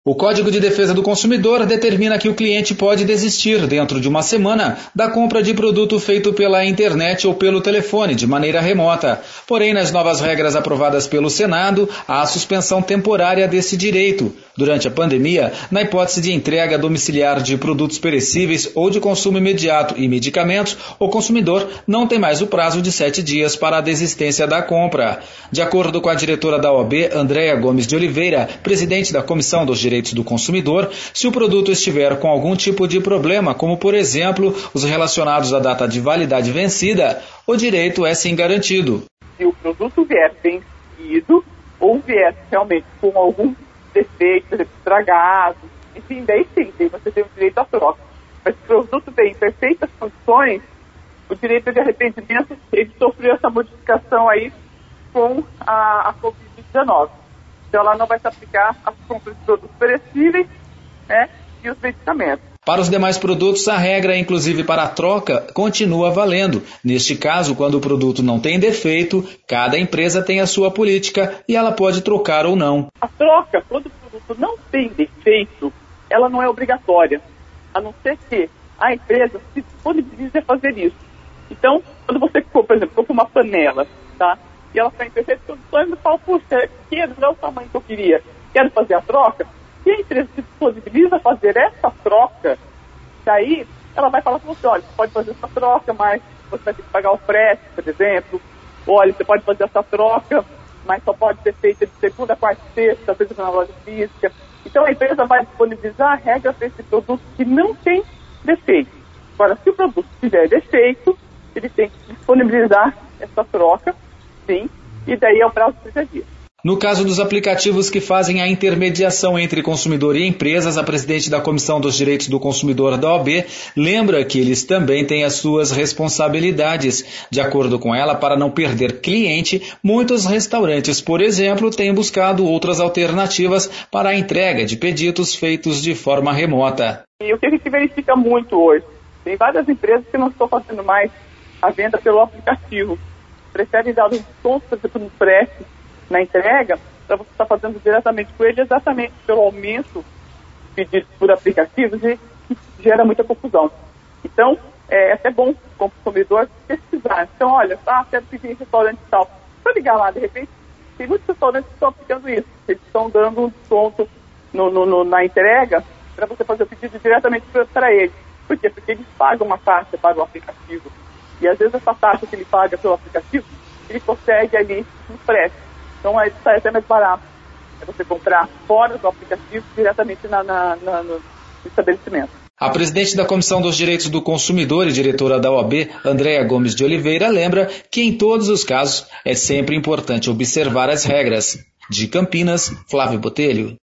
O Código de Defesa do Consumidor determina que o cliente pode desistir, dentro de uma semana, da compra de produto feito pela internet ou pelo telefone, de maneira remota. Porém, nas novas regras aprovadas pelo Senado, há a suspensão temporária desse direito. Durante a pandemia, na hipótese de entrega domiciliar de produtos perecíveis ou de consumo imediato e medicamentos, o consumidor não tem mais o prazo de 7 dias para a desistência da compra. De acordo com a diretora da OAB, Andréa Gomes de Oliveira, presidente da Comissão dos Direitos do Consumidor, se o produto estiver com algum tipo de problema, como por exemplo os relacionados à data de validade vencida, o direito é sim garantido. Se o produto vier vencido ou vier realmente com algum defeito, por exemplo, estragado, enfim, daí sim, você tem o direito à troca. Mas se o produto vem em perfeitas condições, o direito de arrependimento, ele sofreu essa modificação aí com a Covid-19. Então ela não vai se aplicar às compras de produtos perecíveis, né, e os medicamentos. Para os demais produtos, a regra, inclusive para a troca, continua valendo. Neste caso, quando o produto não tem defeito, cada empresa tem a sua política e ela pode trocar ou não. A troca, quando o produto não tem defeito, ela não é obrigatória, a não ser que a empresa se disponibilize a fazer isso. Então, quando você, por exemplo, compra uma panela, tá? E ela está em perfeitas condições, você fala, puxa, não é o tamanho que eu queria, quero fazer a troca. Se a empresa se disponibiliza a fazer essa troca, daí ela vai falar para você, olha, você pode fazer essa troca, mas você vai ter que pagar o frete, por exemplo. Olha, você pode fazer essa troca, mas só pode ser feita de segunda, quarta e sexta, às vezes na loja física. Então a empresa vai disponibilizar a regra para esse produto que não tem defeito. Agora, se o produto tiver defeito, ele tem que disponibilizar essa troca, sim, e daí é o prazo de 30 dias. No caso dos aplicativos que fazem a intermediação entre consumidor e empresas, a presidente da Comissão dos Direitos do Consumidor da OAB lembra que eles também têm as suas responsabilidades. De acordo com ela, para não perder cliente, muitos restaurantes, por exemplo, têm buscado outras alternativas para a entrega de pedidos feitos de forma remota. E o que a gente verifica muito hoje, tem várias empresas que não estão fazendo mais a venda pelo aplicativo. Preferem dar um desconto, por exemplo, no frete, na entrega, para você estar fazendo diretamente com ele, exatamente pelo aumento de pedidos por aplicativos e que gera muita confusão. Então, é até bom, como consumidor, pesquisar. Então, olha, quero pedir em restaurante e tal. Para ligar lá, de repente, tem muitos restaurantes que estão aplicando isso. Eles estão dando um desconto na entrega para você fazer o pedido diretamente para eles. Por quê? Porque eles pagam uma taxa para o aplicativo. E às vezes essa taxa que ele paga pelo aplicativo, ele consegue ali no frete. Então sai até mais barato. É você comprar fora do aplicativo diretamente no estabelecimento. A presidente da Comissão dos Direitos do Consumidor e diretora da OAB, Andréa Gomes de Oliveira, lembra que em todos os casos é sempre importante observar as regras. De Campinas, Flávio Botelho.